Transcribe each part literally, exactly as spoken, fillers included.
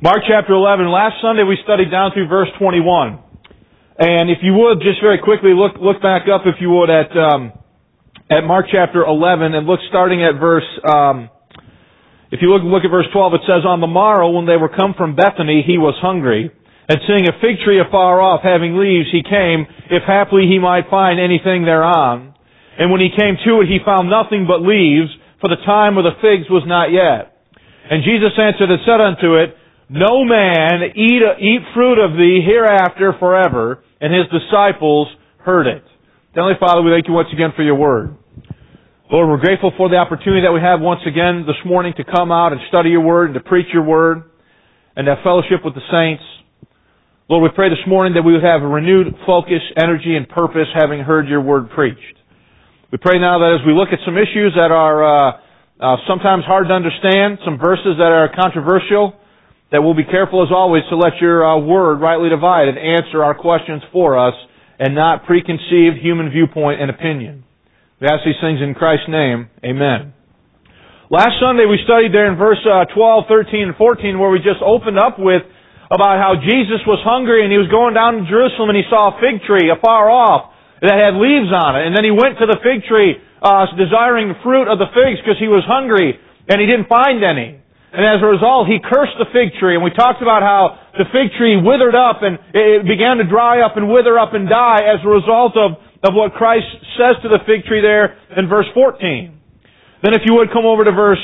Mark chapter eleven. Last Sunday we studied down through verse twenty-one. And if you would, just very quickly look look back up, if you would, at um, at Mark chapter eleven, and look starting at verse, um, if you look, look at verse twelve, it says, "On the morrow, when they were come from Bethany, he was hungry. And seeing a fig tree afar off, having leaves, he came, if haply he might find anything thereon. And when he came to it, he found nothing but leaves, for the time of the figs was not yet. And Jesus answered and said unto it, No man eat, eat fruit of thee hereafter forever. And his disciples heard it." Heavenly Father, we thank you once again for your word. Lord, we're grateful for the opportunity that we have once again this morning to come out and study your word and to preach your word and to have fellowship with the saints. Lord, we pray this morning that we would have a renewed focus, energy, and purpose having heard your word preached. We pray now that as we look at some issues that are uh, uh, sometimes hard to understand, some verses that are controversial, that we'll be careful as always to let your uh, word rightly divide and answer our questions for us and not preconceived human viewpoint and opinion. We ask these things in Christ's name. Amen. Last Sunday we studied there in verse uh, twelve, thirteen, and fourteen where we just opened up with about how Jesus was hungry and he was going down to Jerusalem and he saw a fig tree afar off that had leaves on it. And then he went to the fig tree uh, desiring the fruit of the figs because he was hungry and he didn't find any. And as a result, he cursed the fig tree. And we talked about how the fig tree withered up and it began to dry up and wither up and die as a result of, of what Christ says to the fig tree there in verse fourteen. Then if you would come over to verse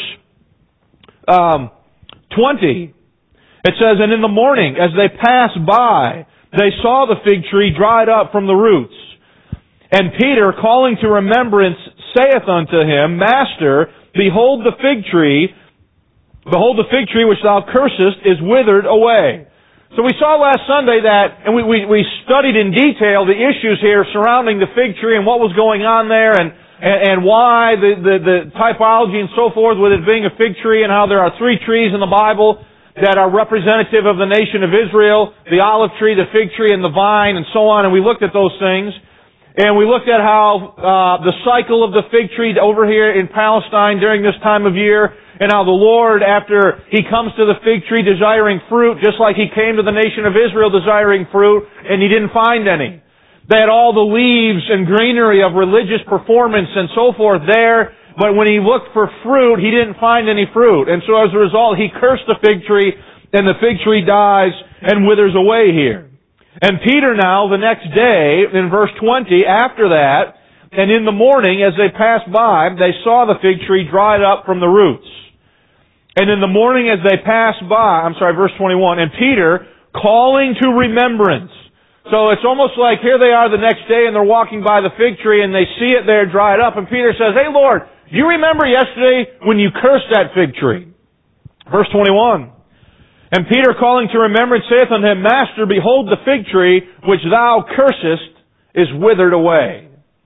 um, twenty, it says, "And in the morning, as they passed by, they saw the fig tree dried up from the roots. And Peter, calling to remembrance, saith unto him, Master, behold the fig tree, Behold, the fig tree which thou cursest is withered away." So we saw last Sunday that, and we, we, we studied in detail the issues here surrounding the fig tree and what was going on there and, and, and why the, the, the typology and so forth with it being a fig tree and how there are three trees in the Bible that are representative of the nation of Israel, the olive tree, the fig tree, and the vine, and so on. And we looked at those things. And we looked at how uh, the cycle of the fig tree over here in Palestine during this time of year, and how the Lord, after He comes to the fig tree desiring fruit, just like He came to the nation of Israel desiring fruit, and He didn't find any. They had all the leaves and greenery of religious performance and so forth there, but when He looked for fruit, He didn't find any fruit. And so as a result, He cursed the fig tree, and the fig tree dies and withers away here. And Peter now, the next day, in verse twenty, after that, "And in the morning, as they passed by, they saw the fig tree dried up from the roots. And in the morning, as they passed by," I'm sorry, verse twenty-one, "and Peter, calling to remembrance." So it's almost like here they are the next day and they're walking by the fig tree and they see it there dried up. And Peter says, "Hey Lord, do you remember yesterday when you cursed that fig tree?" Verse twenty-one. "And Peter, calling to remembrance, saith unto him, Master, behold the fig tree which thou cursest is withered away."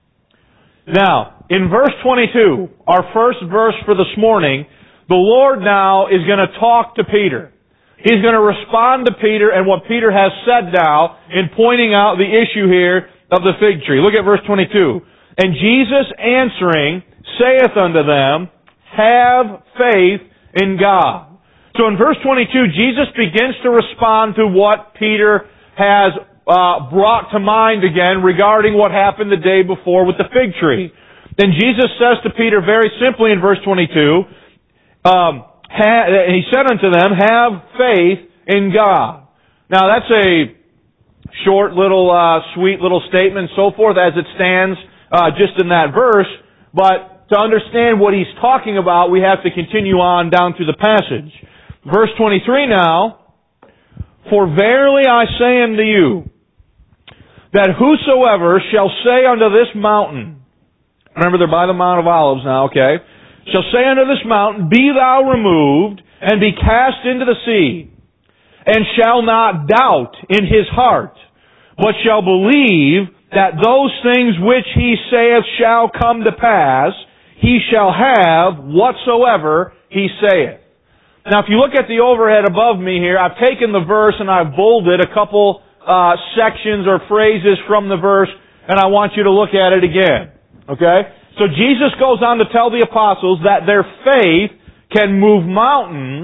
Now, in verse twenty-two, our first verse for this morning, the Lord now is going to talk to Peter. He's going to respond to Peter and what Peter has said now in pointing out the issue here of the fig tree. Look at verse twenty-two. "And Jesus answering saith unto them, Have faith in God." So in verse twenty-two, Jesus begins to respond to what Peter has uh, brought to mind again regarding what happened the day before with the fig tree. Then Jesus says to Peter very simply in verse twenty-two, um, ha- He said unto them, Have faith in God. Now that's a short little, uh, sweet little statement, so forth, as it stands uh, just in that verse, but to understand what he's talking about, we have to continue on down through the passage. Verse twenty-three now, "For verily I say unto you, that whosoever shall say unto this mountain," remember they're by the Mount of Olives now, okay, "shall say unto this mountain, Be thou removed, and be cast into the sea, and shall not doubt in his heart, but shall believe that those things which he saith shall come to pass, he shall have whatsoever he saith." Now, if you look at the overhead above me here, I've taken the verse and I've bolded a couple uh, sections or phrases from the verse, and I want you to look at it again. Okay? So Jesus goes on to tell the apostles that their faith can move mountains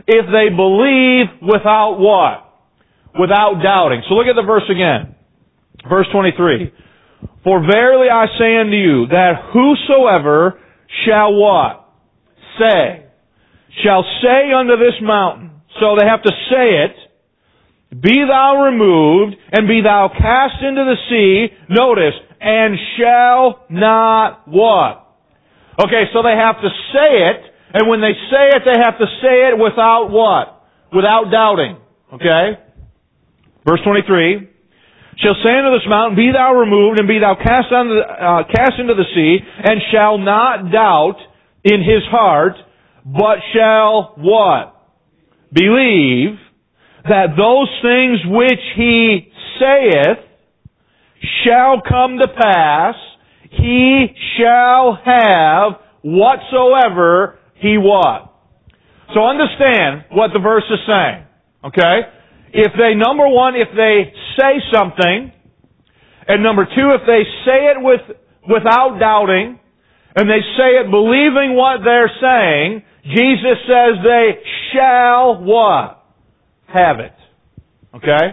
if they believe without what? Without doubting. So look at the verse again. Verse twenty-three. For verily I say unto you, that whosoever shall what? Say. Shall say unto this mountain. So they have to say it. Be thou removed, and be thou cast into the sea. Notice, and shall not what? Okay, so they have to say it, and when they say it, they have to say it without what? Without doubting. Okay? Verse twenty-three. Shall say unto this mountain, be thou removed, and be thou cast, on the, uh, cast into the sea, and shall not doubt in his heart, but shall what? Believe that those things which he saith shall come to pass, he shall have whatsoever he what? So understand what the verse is saying. Okay? If they, number one, if they say something, and number two, if they say it with, without doubting, and they say it believing what they're saying, Jesus says they shall what? Have it. Okay?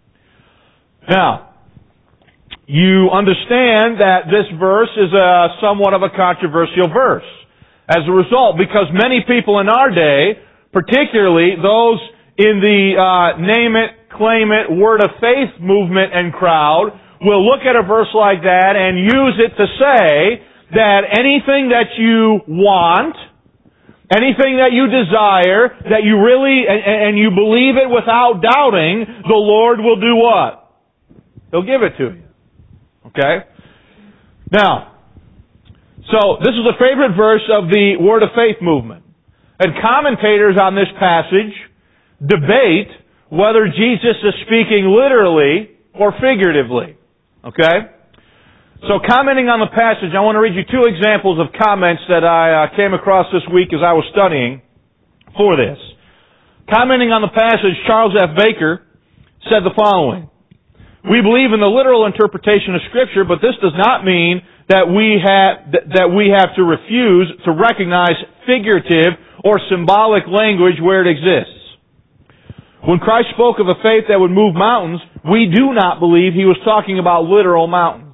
Now, you understand that this verse is a somewhat of a controversial verse. As a result, because many people in our day, particularly those in the uh, name it, claim it, word of faith movement and crowd, will look at a verse like that and use it to say that anything that you want, anything that you desire, that you really, and, and you believe it without doubting, the Lord will do what? He'll give it to you. Okay? Now, so this is a favorite verse of the Word of Faith movement. And commentators on this passage debate whether Jesus is speaking literally or figuratively. Okay? So commenting on the passage, I want to read you two examples of comments that I uh, came across this week as I was studying for this. Commenting on the passage, Charles F. Baker said the following. We believe in the literal interpretation of Scripture, but this does not mean that we have, that we have to refuse to recognize figurative or symbolic language where it exists. When Christ spoke of a faith that would move mountains, we do not believe He was talking about literal mountains.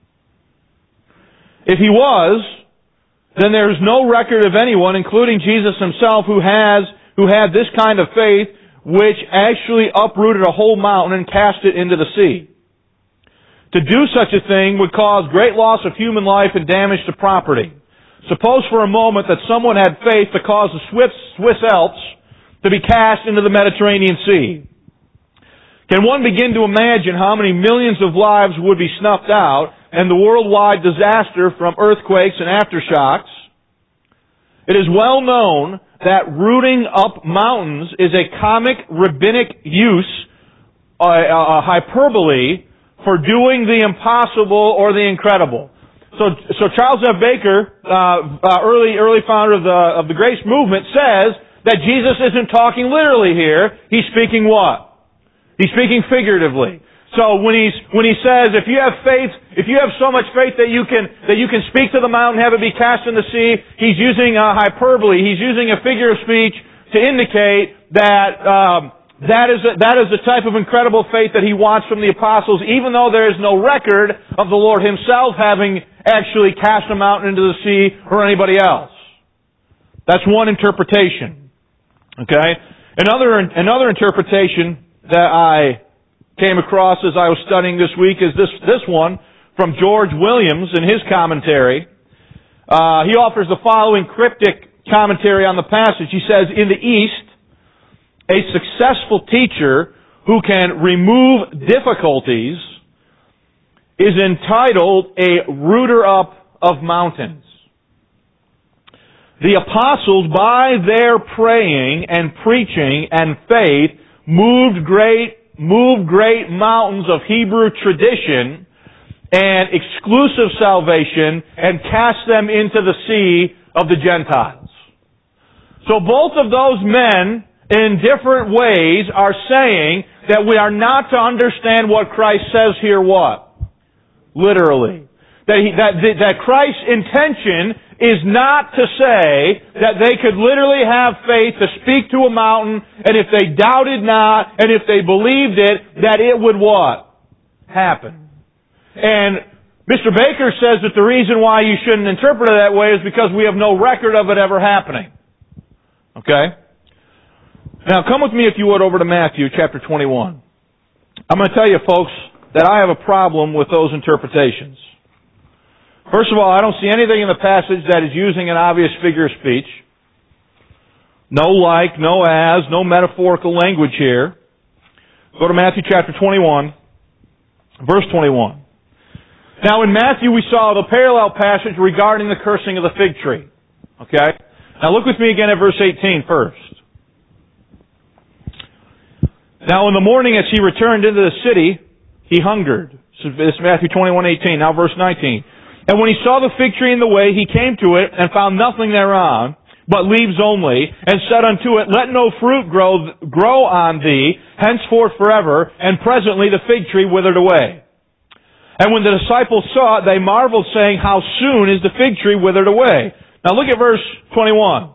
If He was, then there is no record of anyone, including Jesus Himself, who has, who had this kind of faith, which actually uprooted a whole mountain and cast it into the sea. To do such a thing would cause great loss of human life and damage to property. Suppose for a moment that someone had faith to cause the Swiss, Swiss Alps to be cast into the Mediterranean Sea. Can one begin to imagine how many millions of lives would be snuffed out and the worldwide disaster from earthquakes and aftershocks? It is well known that rooting up mountains is a comic rabbinic use, a, a hyperbole, for doing the impossible or the incredible. So, so Charles F. Baker, uh, uh, early early founder of the of the Grace Movement, says that Jesus isn't talking literally here. He's speaking what? He's speaking figuratively. So when he's when he says, if you have faith, if you have so much faith that you can that you can speak to the mountain, have it be cast in the sea, he's using a hyperbole. He's using a figure of speech to indicate that um, that is a, that is the type of incredible faith that he wants from the apostles, even though there is no record of the Lord Himself having actually cast a mountain into the sea or anybody else. That's one interpretation. Okay? Another another interpretation that I came across as I was studying this week is this this one from George Williams in his commentary. Uh, he offers the following cryptic commentary on the passage. He says, in the East, a successful teacher who can remove difficulties is entitled a rooter-up of mountains. The apostles, by their praying and preaching and faith, moved great, moved great mountains of Hebrew tradition and exclusive salvation and cast them into the sea of the Gentiles. So both of those men, in different ways, are saying that we are not to understand what Christ says here what? Literally. That, he, that, that Christ's intention is not to say that they could literally have faith to speak to a mountain, and if they doubted not, and if they believed it, that it would what? Happen. And Mister Baker says that the reason why you shouldn't interpret it that way is because we have no record of it ever happening. Okay? Now come with me, if you would, over to Matthew chapter twenty-one. I'm going to tell you, folks, that I have a problem with those interpretations. First of all, I don't see anything in the passage that is using an obvious figure of speech. No like, no as, no metaphorical language here. Go to Matthew chapter twenty-one, verse twenty-one. Now in Matthew we saw the parallel passage regarding the cursing of the fig tree. Okay? Now look with me again at verse eighteen first. Now in the morning as he returned into the city, he hungered. This is Matthew twenty-one eighteen. Now verse nineteen. And when he saw the fig tree in the way, he came to it and found nothing thereon, but leaves only, and said unto it, Let no fruit grow, grow on thee henceforth forever. And presently the fig tree withered away. And when the disciples saw it, they marveled, saying, How soon is the fig tree withered away? Now look at verse twenty-one.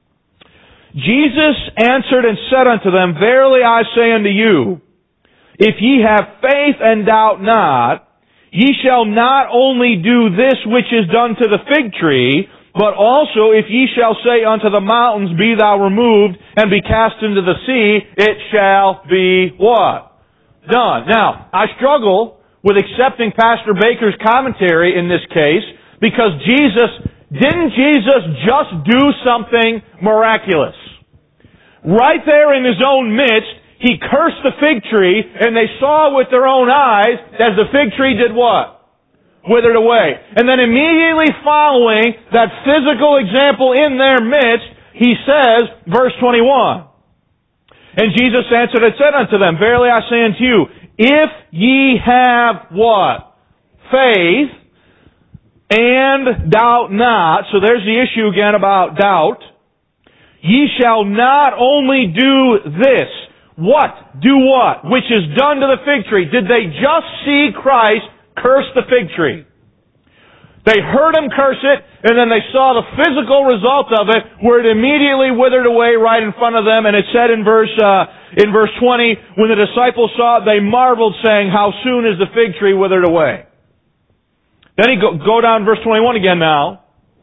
Jesus answered and said unto them, Verily I say unto you, if ye have faith and doubt not, ye shall not only do this which is done to the fig tree, but also if ye shall say unto the mountains, Be thou removed, and be cast into the sea, it shall be what? Done. Now, I struggle with accepting Pastor Baker's commentary in this case, because Jesus, didn't Jesus just do something miraculous? Right there in His own midst, He cursed the fig tree, and they saw with their own eyes as the fig tree did what? Withered away. And then immediately following that physical example in their midst, He says, verse twenty-one, And Jesus answered and said unto them, Verily I say unto you, if ye have what? Faith, and doubt not. So there's the issue again about doubt. Ye shall not only do this. What? Do what? Which is done to the fig tree. Did they just see Christ curse the fig tree? They heard Him curse it, and then they saw the physical result of it, where it immediately withered away right in front of them. And it said in verse uh, in verse twenty, when the disciples saw it, they marveled, saying, How soon is the fig tree withered away? Then he go, go down to verse twenty-one again now.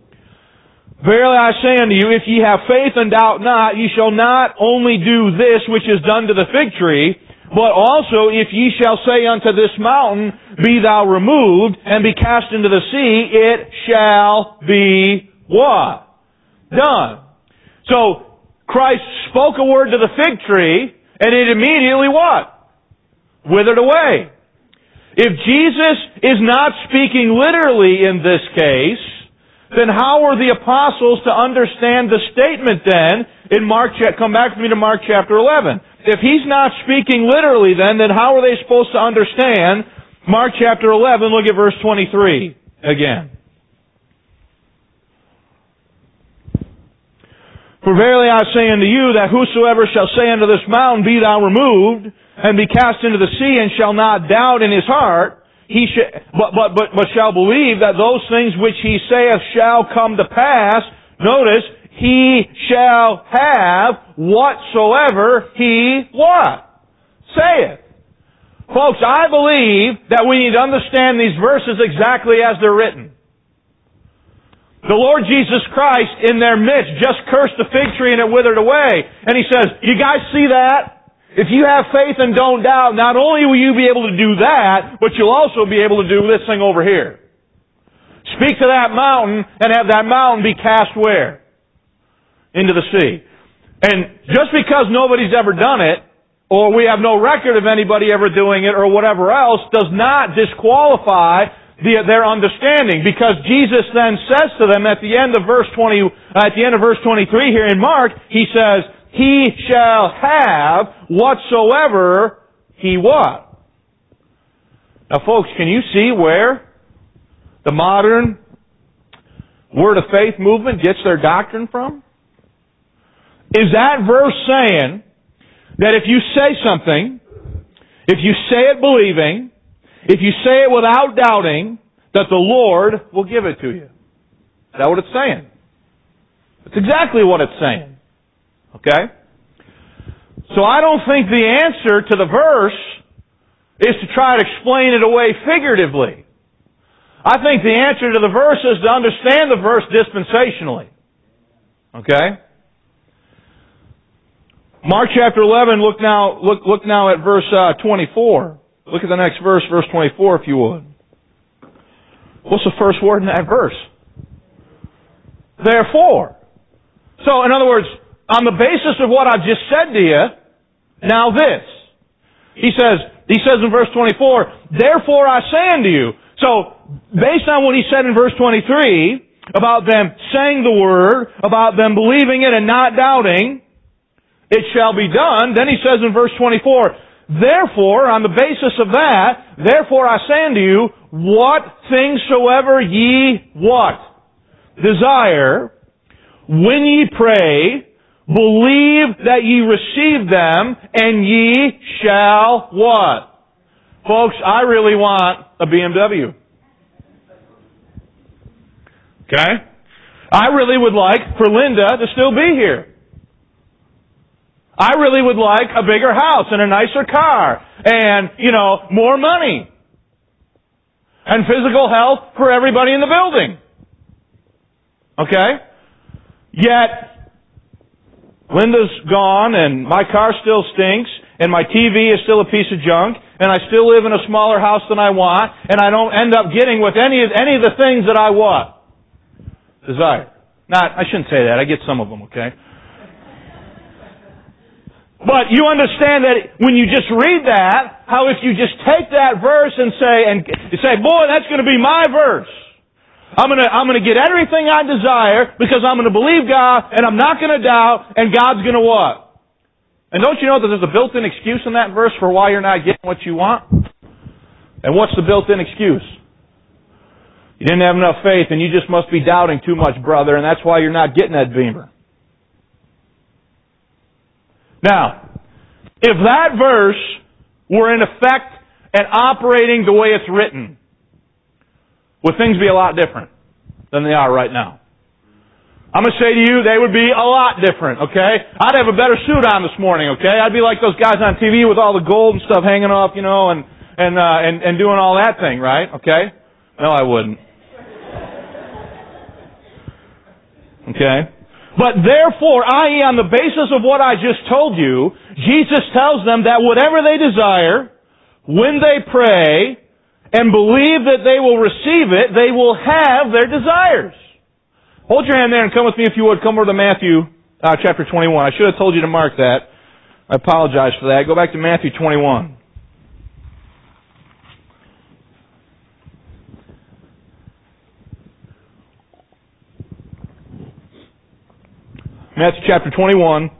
Verily I say unto you, if ye have faith and doubt not, ye shall not only do this which is done to the fig tree, but also if ye shall say unto this mountain, Be thou removed, and be cast into the sea, it shall be what? Done. So, Christ spoke a word to the fig tree, and it immediately what? Withered away. If Jesus is not speaking literally in this case, then how are the apostles to understand the statement then in Mark, come back with me to Mark chapter eleven. If He's not speaking literally then, then how are they supposed to understand Mark chapter eleven? Look at verse twenty-three again. For verily I say unto you, that whosoever shall say unto this mountain, Be thou removed, and be cast into the sea, and shall not doubt in his heart, He sh- but, but, but, but shall believe that those things which he saith shall come to pass, notice, he shall have whatsoever he what? Saith. Folks, I believe that we need to understand these verses exactly as they're written. The Lord Jesus Christ in their midst just cursed the fig tree and it withered away. And He says, you guys see that? If you have faith and don't doubt, not only will you be able to do that, but you'll also be able to do this thing over here. Speak to that mountain and have that mountain be cast where? Into the sea. And just because nobody's ever done it, or we have no record of anybody ever doing it, or whatever else, does not disqualify the, their understanding. Because Jesus then says to them at the end of verse twenty, at the end of verse twenty-three here in Mark, He says, He shall have whatsoever he what? Now folks, can you see where the modern Word of Faith movement gets their doctrine from? Is that verse saying that if you say something, if you say it believing, if you say it without doubting, that the Lord will give it to you? Is that what it's saying? That's exactly what it's saying. Okay? So I don't think the answer to the verse is to try to explain it away figuratively. I think the answer to the verse is to understand the verse dispensationally. Okay? Mark chapter eleven, look now, look, look now at verse uh, twenty-four. Look at the next verse, verse twenty-four, if you would. What's the first word in that verse? Therefore. So, in other words, on the basis of what I've just said to you, now this. He says, he says in verse twenty-four, therefore I say unto you. So, based on what he said in verse twenty-three, about them saying the word, about them believing it and not doubting, it shall be done. Then he says in verse twenty-four, therefore, on the basis of that, therefore I say unto you, what things soever ye what? Desire, when ye pray, believe that ye receive them, and ye shall what? Folks, I really want a B M W. Okay? I really would like for Linda to still be here. I really would like a bigger house and a nicer car and, you know, more money and physical health for everybody in the building. Okay? Yet, Linda's gone and my car still stinks and my T V is still a piece of junk and I still live in a smaller house than I want and I don't end up getting with any of, any of the things that I what? Desire. Not, I shouldn't say that. I get some of them, okay? But you understand that when you just read that, how if you just take that verse and say, and you say, boy, that's going to be my verse. I'm going to, I'm going to get everything I desire because I'm going to believe God and I'm not going to doubt and God's going to what? And don't you know that there's a built-in excuse in that verse for why you're not getting what you want? And what's the built-in excuse? You didn't have enough faith and you just must be doubting too much, brother, and that's why you're not getting that Beamer. Now, if that verse were in effect and operating the way it's written, would things be a lot different than they are right now? I'm going to say to you, they would be a lot different, okay? I'd have a better suit on this morning, okay? I'd be like those guys on T V with all the gold and stuff hanging off, you know, and and uh, and, and doing all that thing, right? Okay? No, I wouldn't. Okay? But therefore, that is on the basis of what I just told you, Jesus tells them that whatever they desire, when they pray, and believe that they will receive it, they will have their desires. Hold your hand there and come with me if you would. Come over to Matthew uh, chapter twenty-one. I should have told you to mark that. I apologize for that. Go back to Matthew twenty-one. Matthew chapter twenty-one,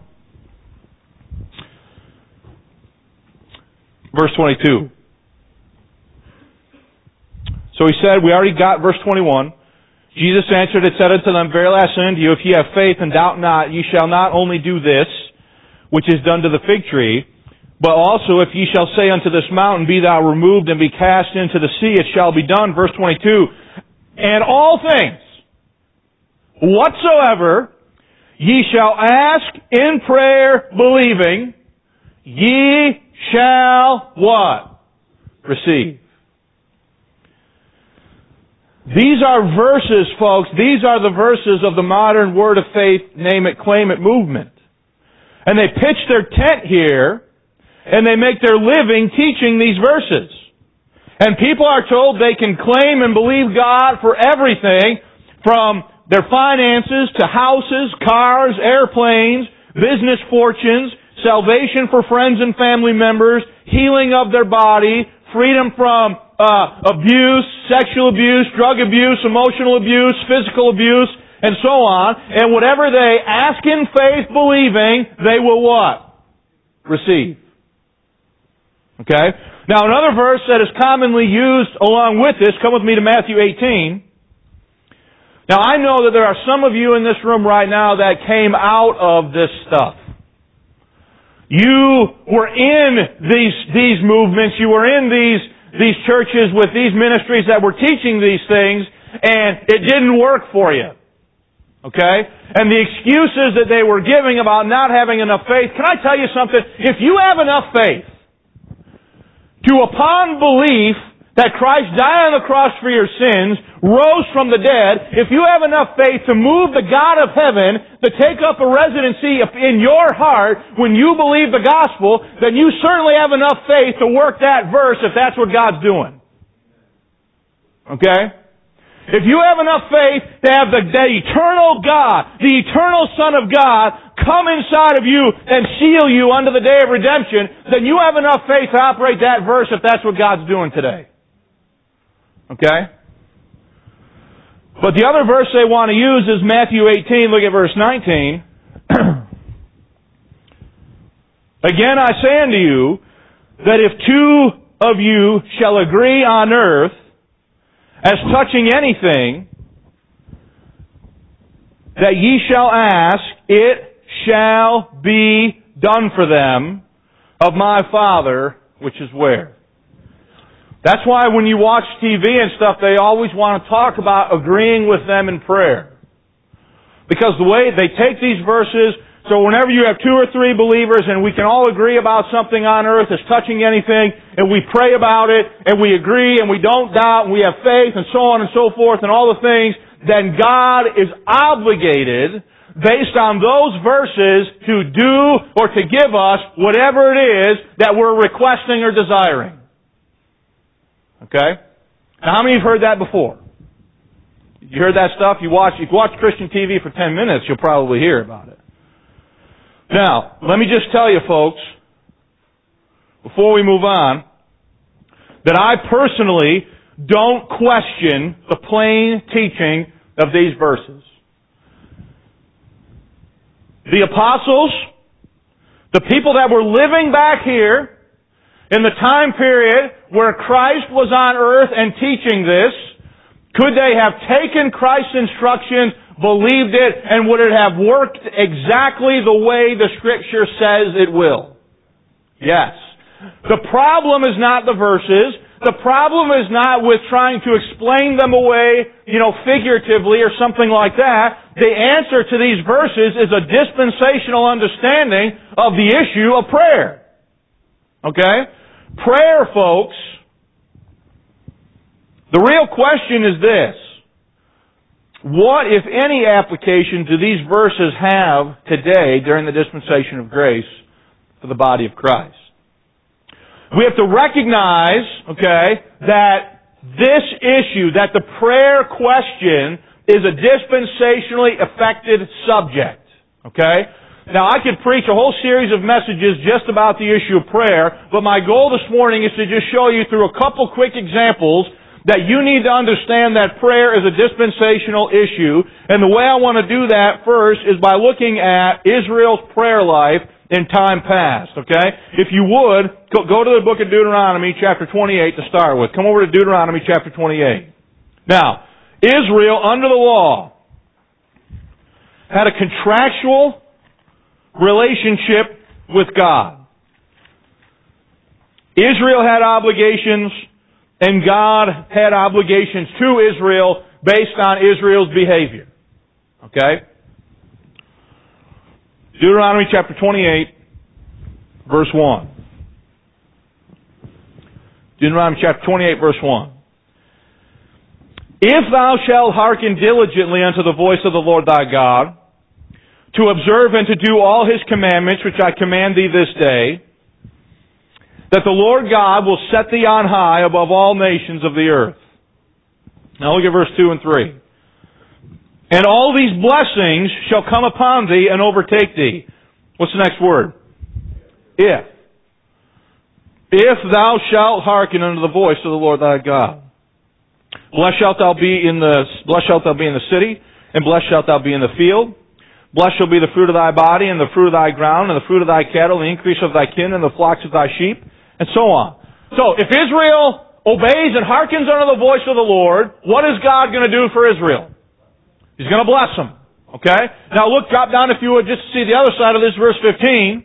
verse twenty-two. So he said, we already got verse twenty-one. Jesus answered and said unto them, verily I say unto you, if ye have faith and doubt not, ye shall not only do this, which is done to the fig tree, but also if ye shall say unto this mountain, be thou removed and be cast into the sea, it shall be done. Verse twenty-two. And all things, whatsoever ye shall ask in prayer, believing, ye shall what? Receive. These are verses, folks. These are the verses of the modern Word of Faith, name it, claim it movement. And they pitch their tent here, and they make their living teaching these verses. And people are told they can claim and believe God for everything, from their finances to houses, cars, airplanes, business fortunes, salvation for friends and family members, healing of their body, freedom from uh, abuse, sexual abuse, drug abuse, emotional abuse, physical abuse, and so on. And whatever they ask in faith, believing, they will what? Receive. Okay? Now another verse that is commonly used along with this, come with me to Matthew eighteen. Now I know that there are some of you in this room right now that came out of this stuff. You were in these, these movements, you were in these, these churches with these ministries that were teaching these things, and it didn't work for you. Okay? And the excuses that they were giving about not having enough faith, can I tell you something? If you have enough faith to, upon belief that Christ died on the cross for your sins, rose from the dead, if you have enough faith to move the God of heaven to take up a residency in your heart when you believe the gospel, then you certainly have enough faith to work that verse if that's what God's doing. Okay? If you have enough faith to have the, the eternal God, the eternal Son of God, come inside of you and seal you unto the day of redemption, then you have enough faith to operate that verse if that's what God's doing today. Okay? But the other verse they want to use is Matthew eighteen. Look at verse nineteen. Again I say unto you, that if two of you shall agree on earth, as touching anything that ye shall ask, it shall be done for them of my Father which is where. That's why when you watch T V and stuff, they always want to talk about agreeing with them in prayer. Because the way they take these verses, so whenever you have two or three believers and we can all agree about something on earth as touching anything, and we pray about it, and we agree, and we don't doubt, and we have faith, and so on and so forth, and all the things, then God is obligated, based on those verses, to do or to give us whatever it is that we're requesting or desiring. Okay? Now, how many have heard that before? You heard that stuff? You watch, if you watch Christian T V for ten minutes, you'll probably hear about it. Now, let me just tell you, folks, before we move on, that I personally don't question the plain teaching of these verses. The apostles, the people that were living back here, in the time period where Christ was on earth and teaching this, could they have taken Christ's instructions, believed it, and would it have worked exactly the way the Scripture says it will? Yes. The problem is not the verses. The problem is not with trying to explain them away, you know, figuratively or something like that. The answer to these verses is a dispensational understanding of the issue of prayer. Okay? Prayer, folks, the real question is this. What, if any, application do these verses have today during the dispensation of grace for the body of Christ? We have to recognize, okay, that this issue, that the prayer question is a dispensationally affected subject. Okay? Now, I could preach a whole series of messages just about the issue of prayer, but my goal this morning is to just show you through a couple quick examples that you need to understand that prayer is a dispensational issue. And the way I want to do that first is by looking at Israel's prayer life in time past, okay? If you would, go to the book of Deuteronomy chapter twenty-eight to start with. Come over to Deuteronomy chapter twenty-eight. Now, Israel, under the law, had a contractual relationship with God. Israel had obligations, and God had obligations to Israel based on Israel's behavior. Okay? Deuteronomy chapter twenty-eight, verse one. Deuteronomy chapter twenty-eight, verse one. If thou shalt hearken diligently unto the voice of the Lord thy God, to observe and to do all His commandments which I command thee this day, that the Lord God will set thee on high above all nations of the earth. Now look at verse two and three. And all these blessings shall come upon thee and overtake thee. What's the next word? If. If thou shalt hearken unto the voice of the Lord thy God. Blessed shalt thou be in the blessed shalt thou be in the city, and blessed shalt thou be in the field. Blessed shall be the fruit of thy body, and the fruit of thy ground, and the fruit of thy cattle, and the increase of thy kin, and the flocks of thy sheep, and so on. So, if Israel obeys and hearkens unto the voice of the Lord, what is God going to do for Israel? He's going to bless them. Okay? Now look, drop down if you would, just to see the other side of this, verse fifteen.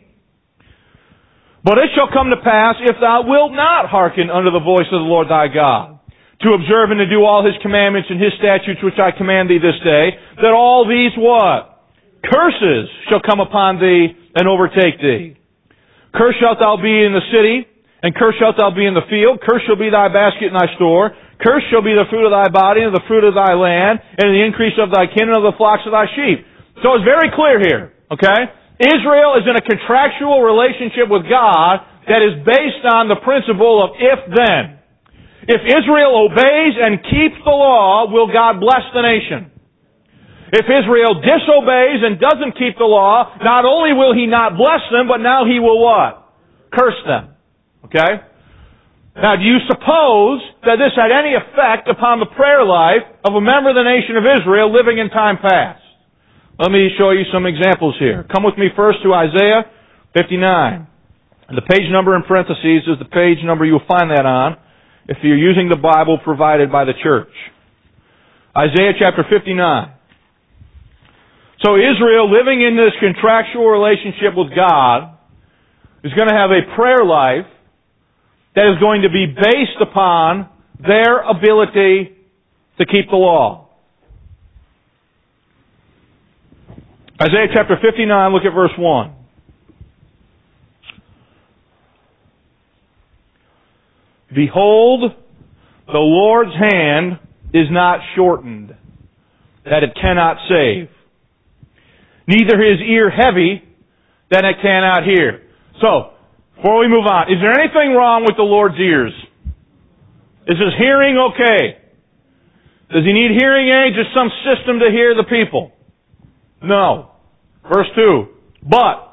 But it shall come to pass, if thou wilt not hearken unto the voice of the Lord thy God, to observe and to do all His commandments and His statutes which I command thee this day, that all these what? Curses shall come upon thee and overtake thee. Cursed shalt thou be in the city, and cursed shalt thou be in the field. Cursed shall be thy basket and thy store. Cursed shall be the fruit of thy body, and the fruit of thy land, and the increase of thy kin, and of the flocks of thy sheep. So it's very clear here, okay? Israel is in a contractual relationship with God that is based on the principle of if-then. If Israel obeys and keeps the law, will God bless the nation? If Israel disobeys and doesn't keep the law, not only will He not bless them, but now He will what? Curse them. Okay? Now, do you suppose that this had any effect upon the prayer life of a member of the nation of Israel living in time past? Let me show you some examples here. Come with me first to Isaiah fifty-nine. And the page number in parentheses is the page number you'll find that on if you're using the Bible provided by the church. Isaiah chapter fifty-nine. So Israel, living in this contractual relationship with God, is going to have a prayer life that is going to be based upon their ability to keep the law. Isaiah chapter fifty-nine, look at verse one. Behold, the Lord's hand is not shortened, that it cannot save, neither His ear heavy, that it cannot hear. So, before we move on, is there anything wrong with the Lord's ears? Is His hearing okay? Does He need hearing aids or some system to hear the people? No. Verse two. But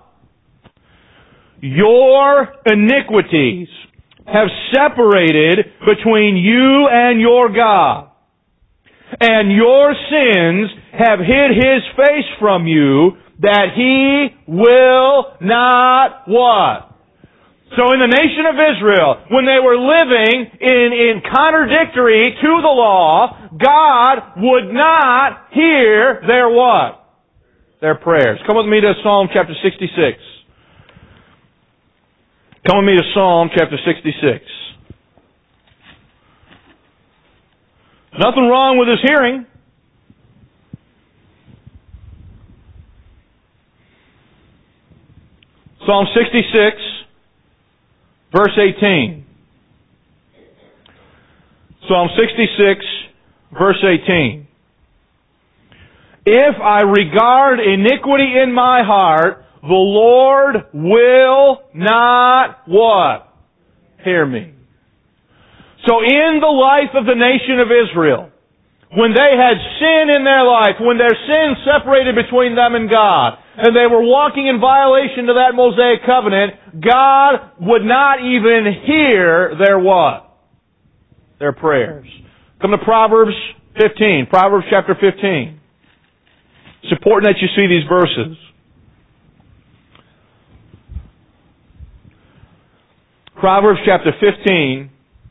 your iniquities have separated between you and your God, and your sins have hid His face from you, that He will not what? So in the nation of Israel, when they were living in, in contradictory to the law, God would not hear their what? Their prayers. Come with me to Psalm chapter sixty-six. Come with me to Psalm chapter sixty-six. Nothing wrong with His hearing. Psalm sixty-six, verse eighteen. Psalm sixty-six, verse eighteen. If I regard iniquity in my heart, the Lord will not what? Hear me. So in the life of the nation of Israel, when they had sin in their life, when their sin separated between them and God, and they were walking in violation to that Mosaic covenant, God would not even hear their what? Their prayers. Come to Proverbs fifteen. Proverbs chapter fifteen. It's important that you see these verses. Proverbs chapter fifteen,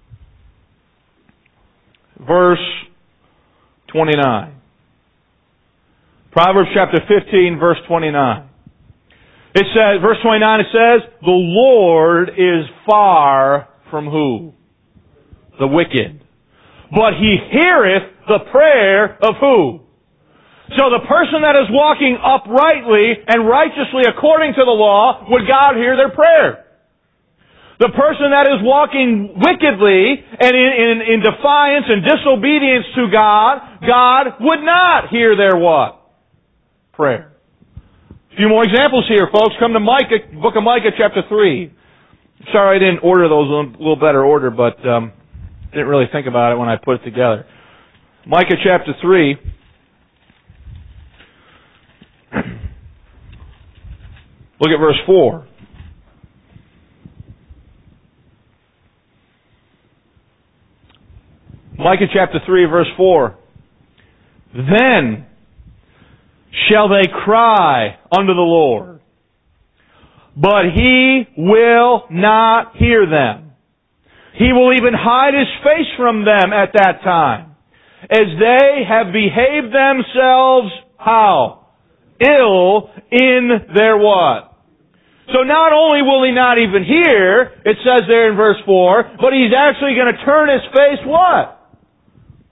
verse twenty-nine. Proverbs chapter fifteen, verse twenty-nine. It says, verse twenty-nine, it says, the Lord is far from who? The wicked. But He heareth the prayer of who? So the person that is walking uprightly and righteously according to the law, would God hear their prayer? The person that is walking wickedly and in, in, in defiance and disobedience to God, God would not hear their what? Prayer. A few more examples here, folks. Come to Micah, book of Micah, chapter three. Sorry I didn't order those in a little better order, but um, didn't really think about it when I put it together. Micah chapter three. Look at verse four. Micah chapter three, verse four. Then shall they cry unto the Lord, but He will not hear them. He will even hide His face from them at that time, as they have behaved themselves, how? Ill in their what? So not only will He not even hear, it says there in verse four, but He's actually going to turn His face what?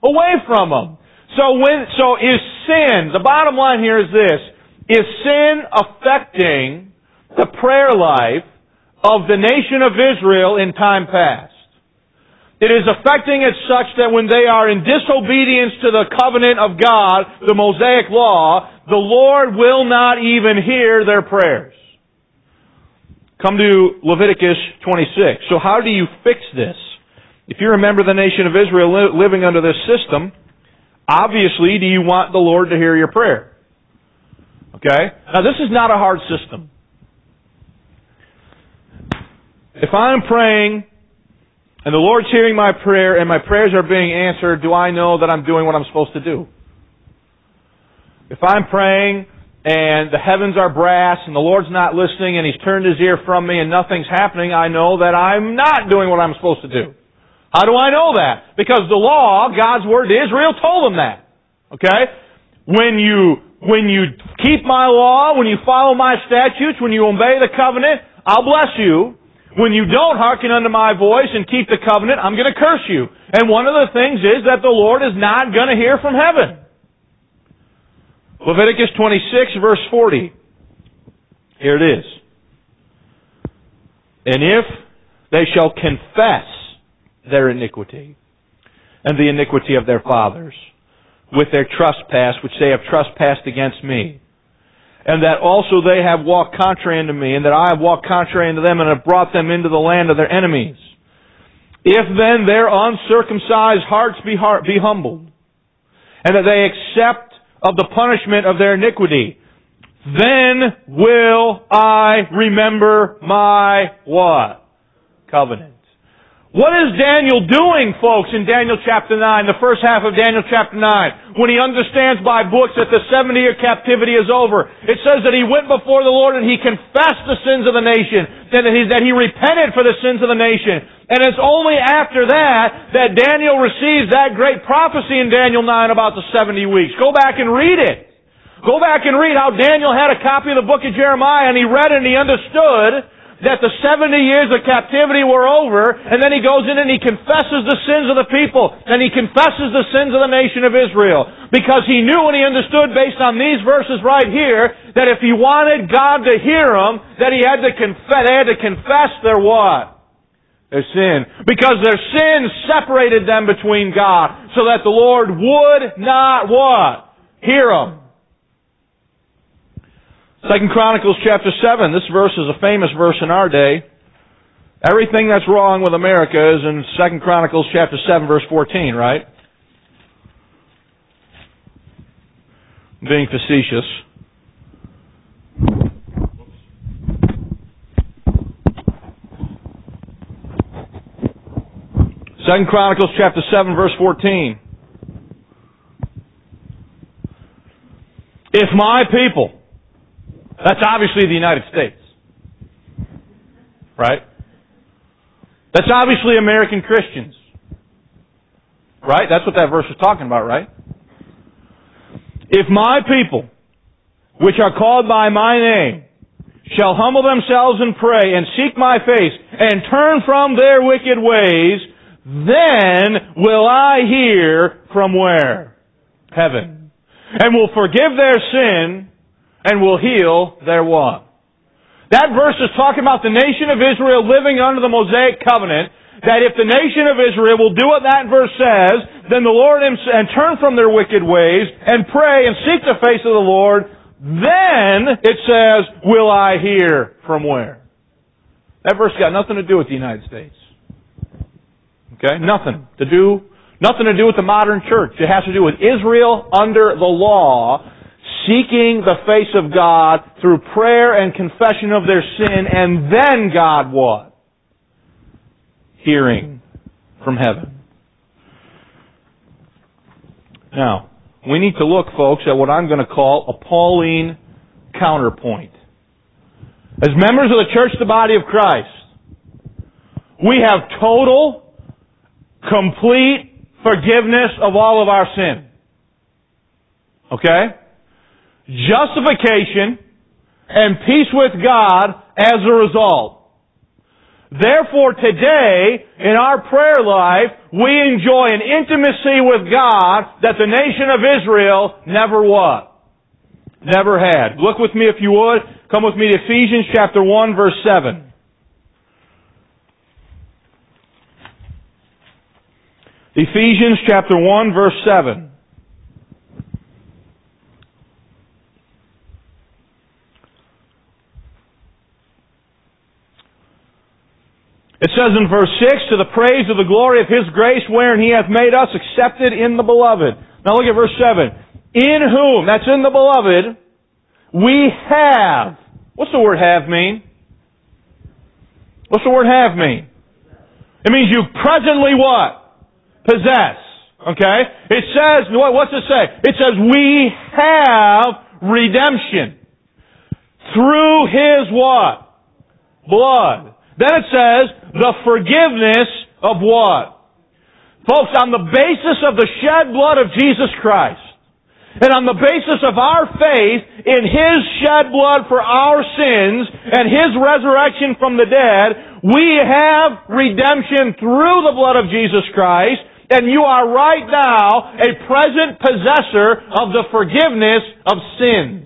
away from them. So when, so is sin, the bottom line here is this, is sin affecting the prayer life of the nation of Israel in time past? It is affecting it such that when they are in disobedience to the covenant of God, the Mosaic law, the Lord will not even hear their prayers. Come to Leviticus twenty-six. So how do you fix this? If you remember the nation of Israel li- living under this system, obviously do you want the Lord to hear your prayer? Okay? Now this is not a hard system. If I'm praying and the Lord's hearing my prayer and my prayers are being answered, do I know that I'm doing what I'm supposed to do? If I'm praying and the heavens are brass and the Lord's not listening and He's turned His ear from me and nothing's happening, I know that I'm not doing what I'm supposed to do. How do I know that? Because the law, God's Word to Israel, told them that. Okay? When you, when you keep my law, when you follow my statutes, when you obey the covenant, I'll bless you. When you don't hearken unto my voice and keep the covenant, I'm going to curse you. And one of the things is that the Lord is not going to hear from heaven. Leviticus twenty-six, verse forty. Here it is. And if they shall confess their iniquity and the iniquity of their fathers with their trespass, which they have trespassed against me, and that also they have walked contrary unto me, and that I have walked contrary unto them, and have brought them into the land of their enemies. If then their uncircumcised hearts be, heart, be humbled, and that they accept of the punishment of their iniquity, then will I remember my what? Covenant. What is Daniel doing, folks, in Daniel chapter nine, the first half of Daniel chapter nine, when he understands by books that the seventy-year captivity is over? It says that he went before the Lord and he confessed the sins of the nation, and that he, that he repented for the sins of the nation. And it's only after that that Daniel receives that great prophecy in Daniel nine about the seventy weeks. Go back and read it. Go back and read how Daniel had a copy of the book of Jeremiah, and he read it and he understood that the seventy years of captivity were over, and then he goes in and he confesses the sins of the people, and he confesses the sins of the nation of Israel. Because he knew and he understood based on these verses right here, that if he wanted God to hear him, that he had to confess, they had to confess their what? Their sin. Because their sin separated them between God, so that the Lord would not what? Hear them. Second Chronicles chapter seven, this verse is a famous verse in our day. Everything that's wrong with America is in Second Chronicles chapter seven, verse fourteen, right? I'm being facetious. Second Chronicles chapter seven, verse fourteen. If my people, that's obviously the United States. Right? That's obviously American Christians. Right? That's what that verse is talking about, right? If my people, which are called by my name, shall humble themselves and pray and seek my face and turn from their wicked ways, then will I hear from where? Heaven. And will forgive their sin and will heal their what? That verse is talking about the nation of Israel living under the Mosaic covenant, that if the nation of Israel will do what that verse says, then the Lord himself, and turn from their wicked ways, and pray and seek the face of the Lord, then, it says, will I hear from where? That verse got nothing to do with the United States. Okay? Nothing to do, nothing to do with the modern church. It has to do with Israel under the law, seeking the face of God through prayer and confession of their sin, and then God what? Hearing from heaven. Now, we need to look, folks, at what I'm going to call a Pauline counterpoint. As members of the church, the body of Christ, we have total, complete forgiveness of all of our sin. Okay? Justification and peace with God as a result. Therefore today, in our prayer life, we enjoy an intimacy with God that the nation of Israel never what? Never had. Look with me if you would. Come with me to Ephesians chapter one, verse seven. Ephesians chapter one, verse seven. It says in verse six, to the praise of the glory of His grace, wherein He hath made us accepted in the Beloved. Now look at verse seven. In whom, that's in the Beloved, we have. What's the word have mean? What's the word have mean? It means you presently what? Possess. Okay? It says, what's it say? It says we have redemption. Through His what? Blood. Then it says, the forgiveness of what? Folks, on the basis of the shed blood of Jesus Christ, and on the basis of our faith in His shed blood for our sins, and His resurrection from the dead, we have redemption through the blood of Jesus Christ, and you are right now a present possessor of the forgiveness of sins.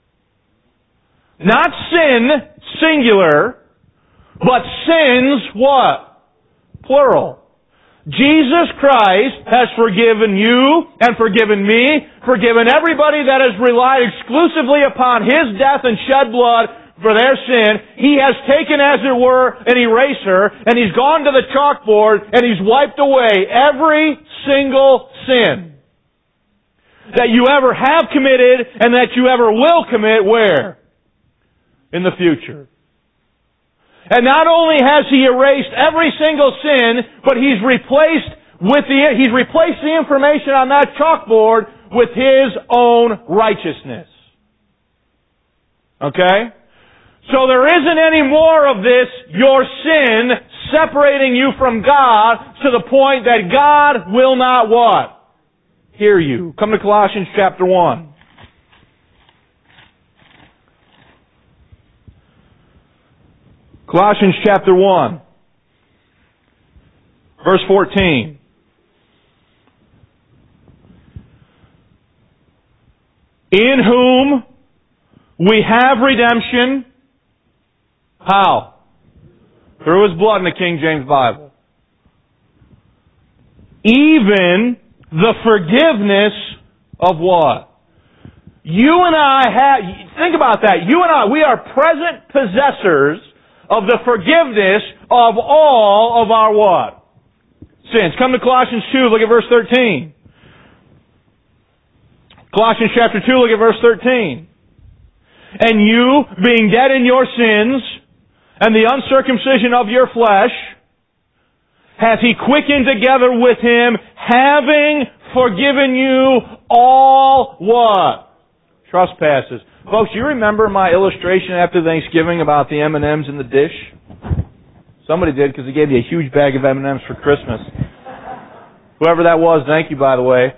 Not sin, singular, but sins, what? Plural. Jesus Christ has forgiven you and forgiven me, forgiven everybody that has relied exclusively upon His death and shed blood for their sin. He has taken, as it were, an eraser, and He's gone to the chalkboard, and He's wiped away every single sin that you ever have committed and that you ever will commit. Where? In the future. And not only has He erased every single sin, but He's replaced with the He's replaced the information on that chalkboard with His own righteousness. Okay? So there isn't any more of this, your sin, separating you from God to the point that God will not what? Hear you. Come to Colossians chapter one. Colossians chapter one, verse fourteen. In whom we have redemption. How? Through His blood in the King James Bible. Even the forgiveness of what? You and I have, think about that. You and I, we are present possessors of the forgiveness of all of our what? Sins. Come to Colossians two, look at verse thirteen. Colossians chapter two, look at verse thirteen. And you, being dead in your sins, and the uncircumcision of your flesh, hath He quickened together with Him, having forgiven you all what? Trespasses. Folks, you remember my illustration after Thanksgiving about the M and M's in the dish? Somebody did, because He gave me a huge bag of M and M's for Christmas. Whoever that was, thank you, by the way.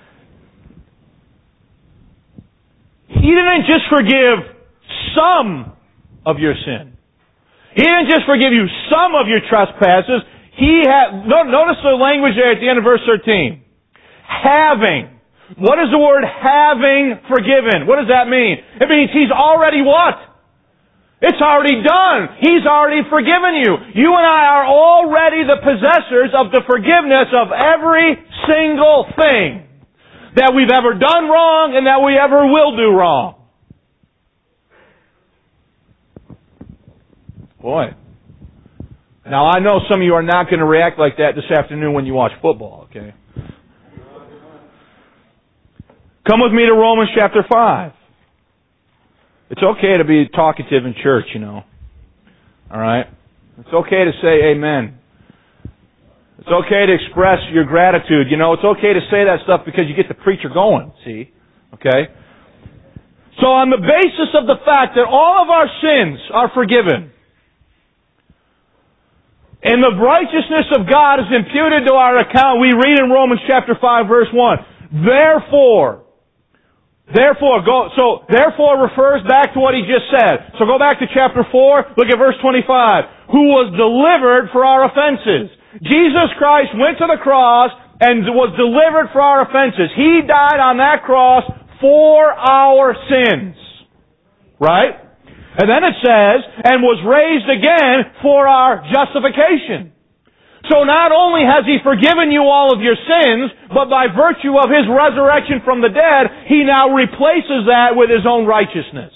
He didn't just forgive some of your sin. He didn't just forgive you some of your trespasses. He had, notice the language there at the end of verse thirteen. Having. What is the word having forgiven? What does that mean? It means He's already what? It's already done. He's already forgiven you. You and I are already the possessors of the forgiveness of every single thing that we've ever done wrong and that we ever will do wrong. Boy. Now I know some of you are not going to react like that this afternoon when you watch football, okay? Come with me to Romans chapter five. It's okay to be talkative in church, you know. Alright? It's okay to say amen. It's okay to express your gratitude. You know, it's okay to say that stuff because you get the preacher going, see? Okay? So on the basis of the fact that all of our sins are forgiven, and the righteousness of God is imputed to our account, we read in Romans chapter five verse one, therefore, Therefore, go, so, therefore refers back to what he just said. So go back to chapter four, look at verse twenty-five. Who was delivered for our offenses. Jesus Christ went to the cross and was delivered for our offenses. He died on that cross for our sins. Right? And then it says, and was raised again for our justification. So not only has He forgiven you all of your sins, but by virtue of His resurrection from the dead, He now replaces that with His own righteousness.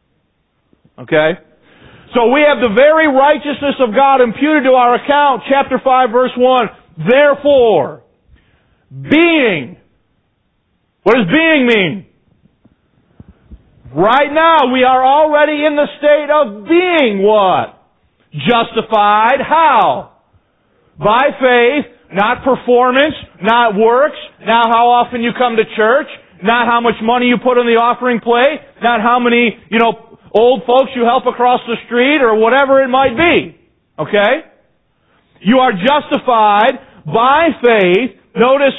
Okay? So we have the very righteousness of God imputed to our account, chapter five, verse one. Therefore, being, what does being mean? Right now, we are already in the state of being what? Justified. How? By faith, not performance, not works, not how often you come to church, not how much money you put on the offering plate, not how many, you know, old folks you help across the street, or whatever it might be. Okay? You are justified by faith. Notice,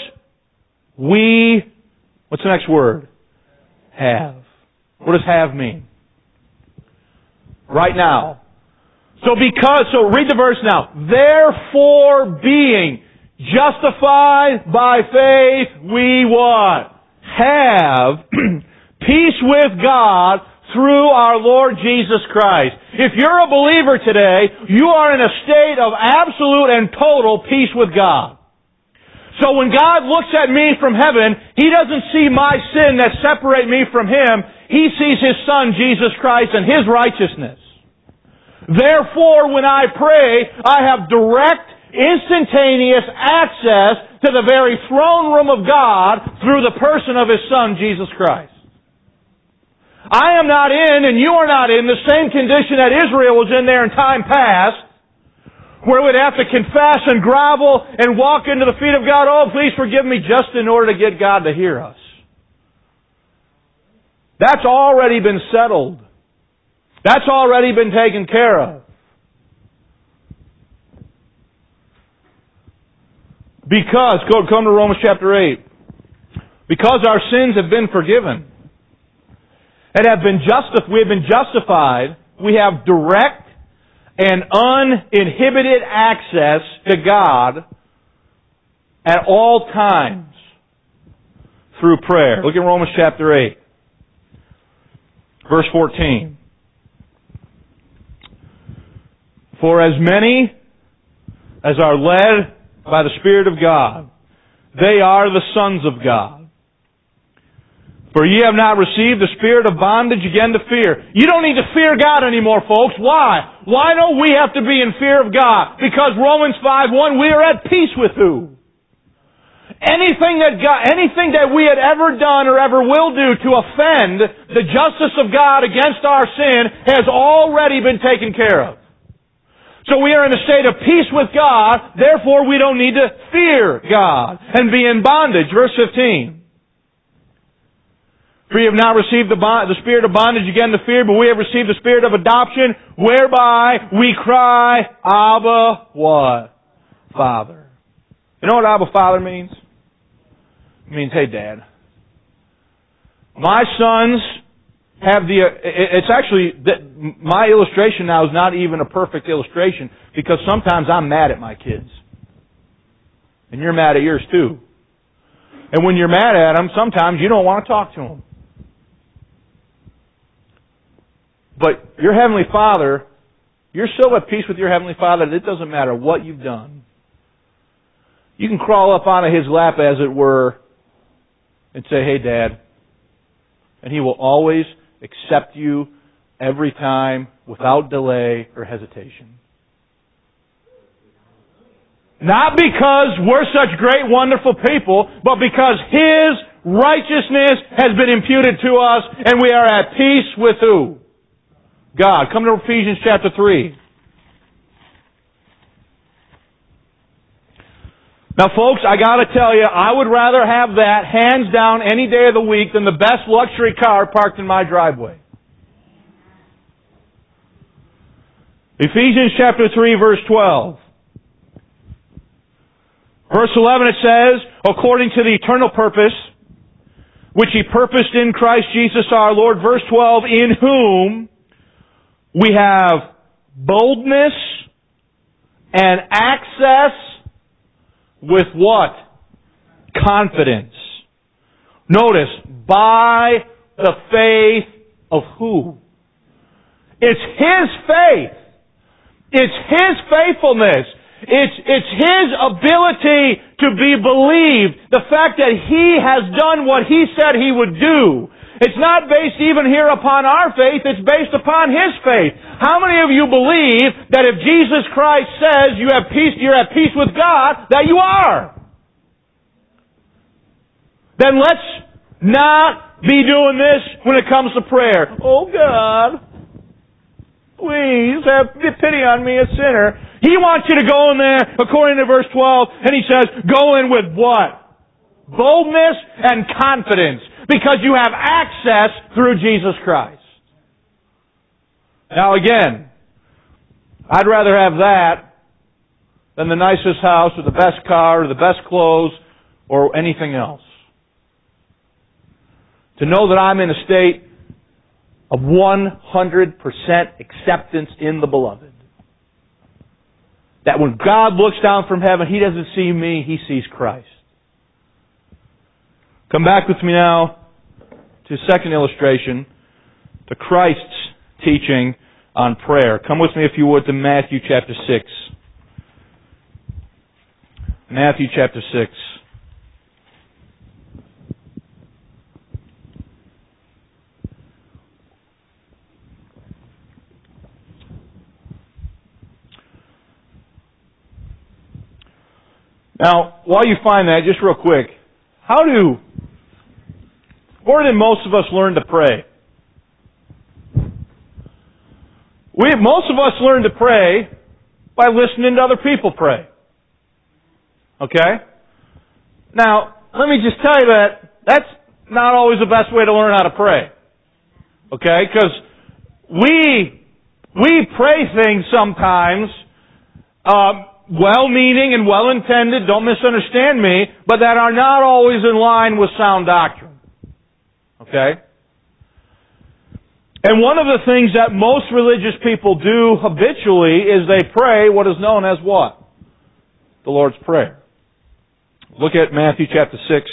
we, what's the next word? Have. What does have mean? Right now. So because, so read the verse now. Therefore being justified by faith, we what? Have peace with God through our Lord Jesus Christ. If you're a believer today, you are in a state of absolute and total peace with God. So when God looks at me from heaven, He doesn't see my sin that separate me from Him. He sees His Son, Jesus Christ, and His righteousness. Therefore, when I pray, I have direct, instantaneous access to the very throne room of God through the person of His Son, Jesus Christ. I am not in, and you are not in, the same condition that Israel was in there in time past, where we'd have to confess and grovel and walk into the feet of God, oh, please forgive me, just in order to get God to hear us. That's already been settled. That's already been taken care of. Because, go, come to Romans chapter eight. Because our sins have been forgiven and have been justified, we have been justified, we have direct and uninhibited access to God at all times through prayer. Look at Romans chapter eight, verse fourteen. For as many as are led by the Spirit of God, they are the sons of God. For ye have not received the spirit of bondage again to fear. You don't need to fear God anymore, folks. Why? Why don't we have to be in fear of God? Because Romans five one, we are at peace with who? Anything that God, anything that we had ever done or ever will do to offend the justice of God against our sin has already been taken care of. So we are in a state of peace with God, therefore we don't need to fear God and be in bondage. Verse fifteen. For ye have not received the, bond, the spirit of bondage again to fear, but we have received the spirit of adoption, whereby we cry, Abba, what? Father. You know what Abba Father means? It means, hey, Dad. My sons have the... It's actually... My illustration now is not even a perfect illustration, because sometimes I'm mad at my kids. And you're mad at yours too. And when you're mad at them, sometimes you don't want to talk to them. But your Heavenly Father, you're so at peace with your Heavenly Father that it doesn't matter what you've done. You can crawl up onto His lap, as it were, and say, hey, Dad. And He will always accept you every time without delay or hesitation. Not because we're such great, wonderful people, but because His righteousness has been imputed to us, and we are at peace with who? God. Come to Ephesians chapter three. Now folks, I gotta tell you, I would rather have that hands down any day of the week than the best luxury car parked in my driveway. Ephesians chapter three, verse twelve. Verse eleven it says, according to the eternal purpose, which He purposed in Christ Jesus our Lord. Verse twelve, in whom we have boldness and access with what? Confidence. Notice, by the faith of who? It's His faith. It's His faithfulness. It's, it's His ability to be believed. The fact that He has done what He said He would do. It's not based even here upon our faith, it's based upon His faith. How many of you believe that if Jesus Christ says you have peace, you're at peace with God, that you are? Then let's not be doing this when it comes to prayer. Oh God, please have pity on me, a sinner. He wants you to go in there, according to verse twelve, and He says, go in with what? Boldness and confidence. Because you have access through Jesus Christ. Now again, I'd rather have that than the nicest house or the best car or the best clothes or anything else. To know that I'm in a state of one hundred percent acceptance in the Beloved. That when God looks down from heaven, He doesn't see me, He sees Christ. Come back with me now to a second illustration, to Christ's teaching on prayer. Come with me, if you would, to Matthew chapter six. Matthew chapter six. Now, while you find that, just real quick, how do more than most of us learn to pray? We, most of us learn to pray by listening to other people pray. Okay? Now, let me just tell you that that's not always the best way to learn how to pray. Okay? Because we, we pray things sometimes, um, well-meaning and well-intended, don't misunderstand me, but that are not always in line with sound doctrine. Okay? And one of the things that most religious people do habitually is they pray what is known as what? The Lord's Prayer. Look at Matthew chapter six,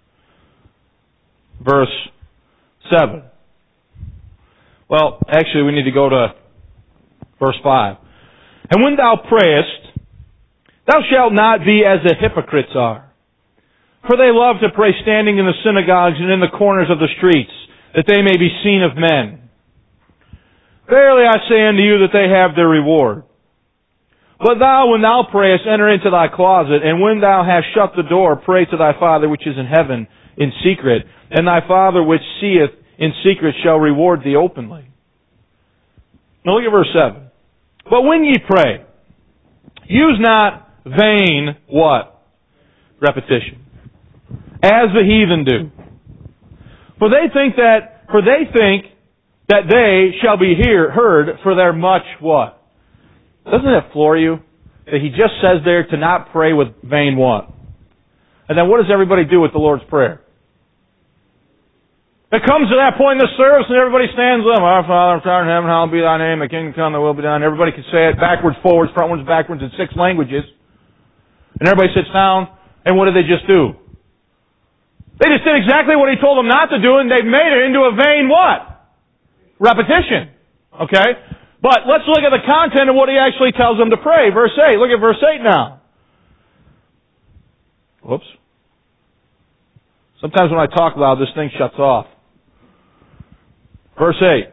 verse seven. Well, actually we need to go to verse five. And when thou prayest, thou shalt not be as the hypocrites are. For they love to pray standing in the synagogues and in the corners of the streets, that they may be seen of men. Verily I say unto you that they have their reward. But thou, when thou prayest, enter into thy closet, and when thou hast shut the door, pray to thy Father which is in heaven in secret, and thy Father which seeth in secret shall reward thee openly. Now look at verse seven. But when ye pray, use not vain what? Repetition. As the heathen do. For they think that, for they think that they shall be hear, heard for their much what? Doesn't it floor you? That he just says there to not pray with vain what? And then what does everybody do with the Lord's Prayer? It comes to that point in the service and everybody stands up. Our Father, which art in heaven, hallowed be thy name, thy kingdom come, thy will be done. Everybody can say it backwards, forwards, frontwards, backwards in six languages. And everybody sits down, and what did they just do? They just did exactly what he told them not to do, and they've made it into a vain what? Repetition. Okay? But let's look at the content of what he actually tells them to pray. Verse eight. Look at verse eight now. Whoops. Sometimes when I talk loud, this thing shuts off. Verse eight.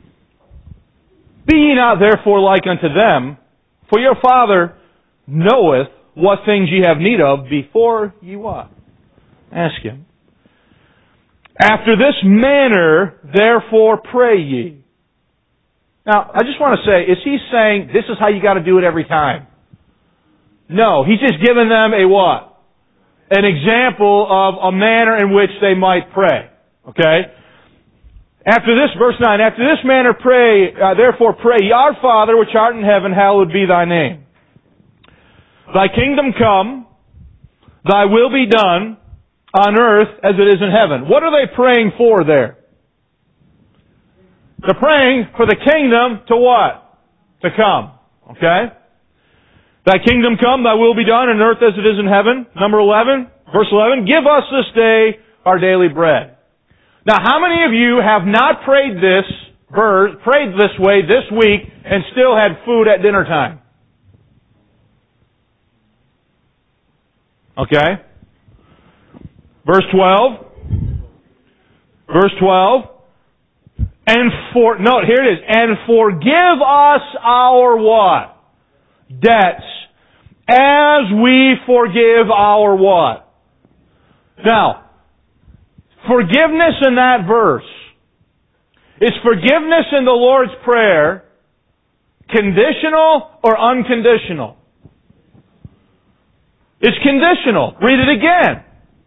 Be ye not therefore like unto them, for your Father knoweth what things ye have need of before ye what? Ask Him. After this manner, therefore pray ye. Now, I just want to say, is he saying this is how you got to do it every time? No, he's just giving them a what? An example of a manner in which they might pray. Okay? After this, verse nine, after this manner pray, uh, therefore pray ye, Our Father which art in heaven, hallowed be thy name. Thy kingdom come, thy will be done, on earth as it is in heaven. What are they praying for there? They're praying for the kingdom to what? To come. Okay? Thy kingdom come, thy will be done on earth as it is in heaven. Number eleven, verse eleven, give us this day our daily bread. Now, how many of you have not prayed this verse, prayed this way this week and still had food at dinner time? Okay? Verse twelve. Verse twelve. And for, note, here it is. And forgive us our what? Debts. As we forgive our what? Now, forgiveness in that verse. Is forgiveness in the Lord's Prayer conditional or unconditional? It's conditional. Read it again.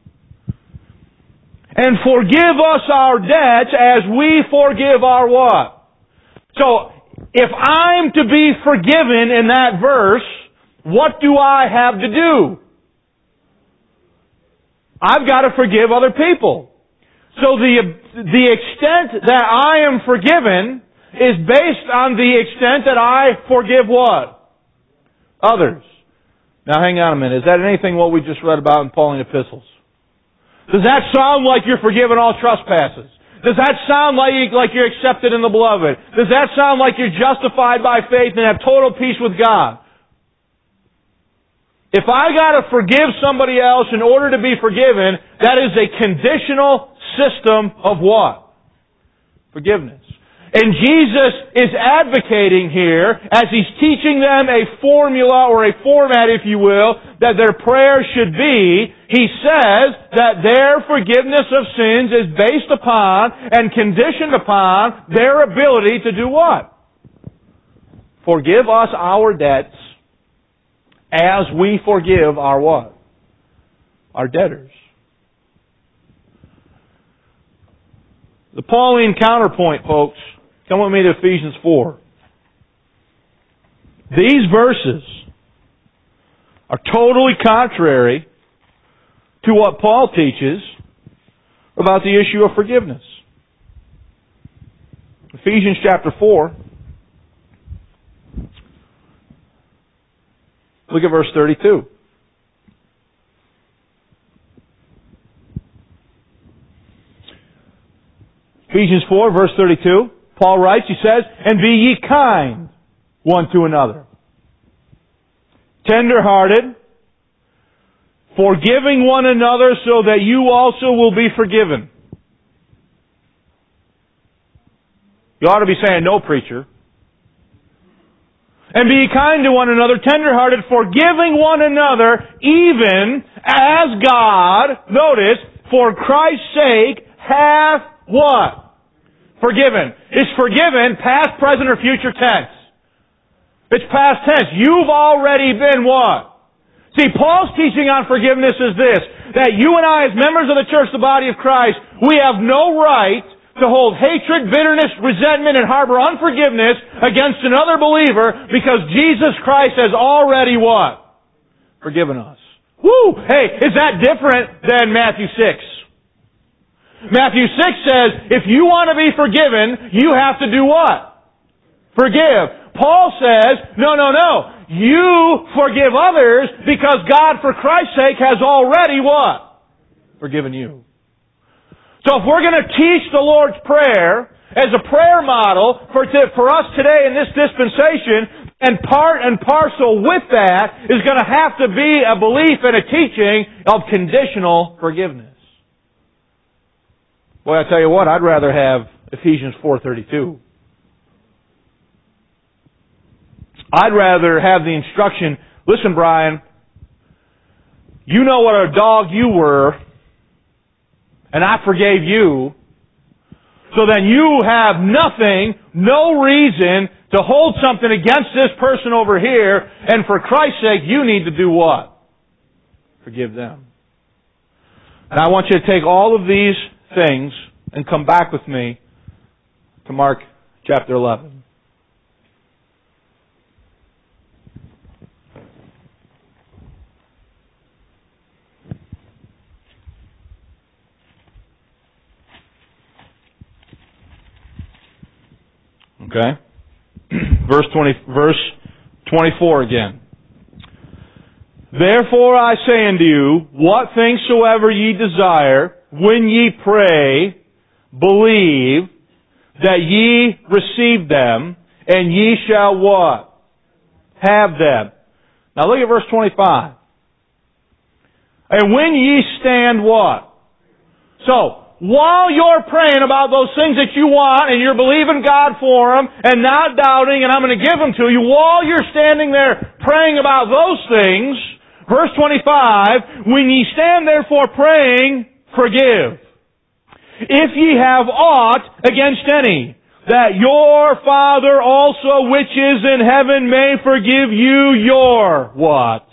And forgive us our debts as we forgive our what? So, if I'm to be forgiven in that verse, what do I have to do? I've got to forgive other people. So the, the extent that I am forgiven is based on the extent that I forgive what? Others. Now hang on a minute. Is that anything what we just read about in Pauline epistles? Does that sound like you're forgiven all trespasses? Does that sound like, you, like you're accepted in the beloved? Does that sound like you're justified by faith and have total peace with God? If I gotta forgive somebody else in order to be forgiven, that is a conditional system of what? Forgiveness. And Jesus is advocating here, as He's teaching them a formula or a format, if you will, that their prayer should be. He says that their forgiveness of sins is based upon and conditioned upon their ability to do what? Forgive us our debts as we forgive our what? Our debtors. The Pauline counterpoint, folks. Come with me to Ephesians four. These verses are totally contrary to what Paul teaches about the issue of forgiveness. Ephesians chapter four. Look at verse thirty-two. Ephesians four, verse thirty-two. Paul writes, he says, and be ye kind one to another, tender-hearted, forgiving one another so that you also will be forgiven. You ought to be saying, no, preacher. And be ye kind to one another, tender-hearted, forgiving one another, even as God, notice, for Christ's sake, hath what? Forgiven. Is forgiven past, present, or future tense? It's past tense. You've already been what? See, Paul's teaching on forgiveness is this, that you and I, as members of the church, the body of Christ, we have no right to hold hatred, bitterness, resentment, and harbor unforgiveness against another believer because Jesus Christ has already what? Forgiven us. Woo! Hey, is that different than Matthew six? Matthew six says, if you want to be forgiven, you have to do what? Forgive. Paul says, no, no, no. You forgive others because God, for Christ's sake, has already what? Forgiven you. So if we're going to teach the Lord's Prayer as a prayer model for, t- for us today in this dispensation, and part and parcel with that is going to have to be a belief and a teaching of conditional forgiveness. Well, I tell you what, I'd rather have Ephesians four thirty-two. I'd rather have the instruction, listen, Brian, you know what a dog you were, and I forgave you, so then you have nothing, no reason to hold something against this person over here, and for Christ's sake, you need to do what? Forgive them. And I want you to take all of these things and come back with me to Mark chapter eleven. Okay? verse twenty, verse twenty-four again. Therefore I say unto you, what things soever ye desire, when ye pray, believe that ye receive them, and ye shall what? Have them. Now look at verse twenty-five. And when ye stand what? So, while you're praying about those things that you want, and you're believing God for them, and not doubting, and I'm going to give them to you, while you're standing there praying about those things, verse twenty-five, when ye stand therefore praying, forgive. If ye have aught against any, that your Father also which is in heaven may forgive you your what?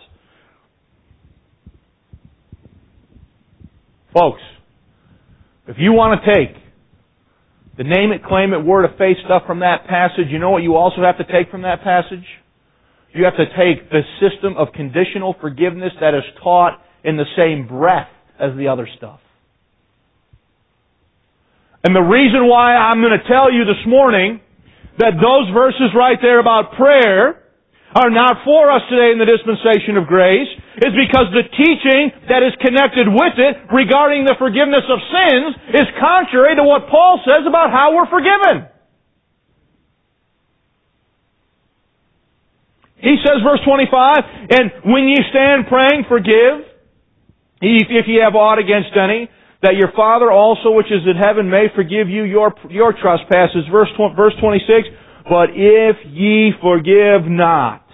Folks, if you want to take the name it, claim it, word of faith stuff from that passage, you know what you also have to take from that passage? You have to take the system of conditional forgiveness that is taught in the same breath as the other stuff. And the reason why I'm going to tell you this morning that those verses right there about prayer are not for us today in the dispensation of grace is because the teaching that is connected with it regarding the forgiveness of sins is contrary to what Paul says about how we're forgiven. He says, verse twenty-five, and when ye stand praying, forgive, if ye have aught against any, that your Father also which is in heaven may forgive you your your trespasses. Verse verse twenty-six, but if ye forgive not,